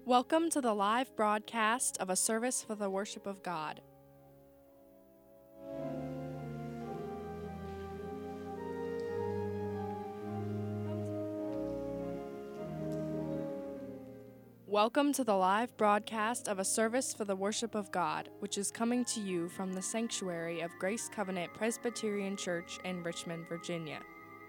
Welcome to the live broadcast of a service for the worship of God. Welcome to the live broadcast of a service for the worship of God, which is coming to you from the sanctuary of Grace Covenant Presbyterian Church in Richmond, Virginia.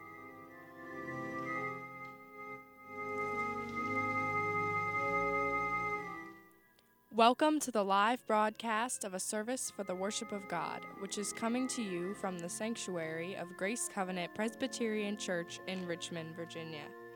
Welcome to the live broadcast of a service for the worship of God, which is coming to you from the sanctuary of Grace Covenant Presbyterian Church in Richmond, Virginia.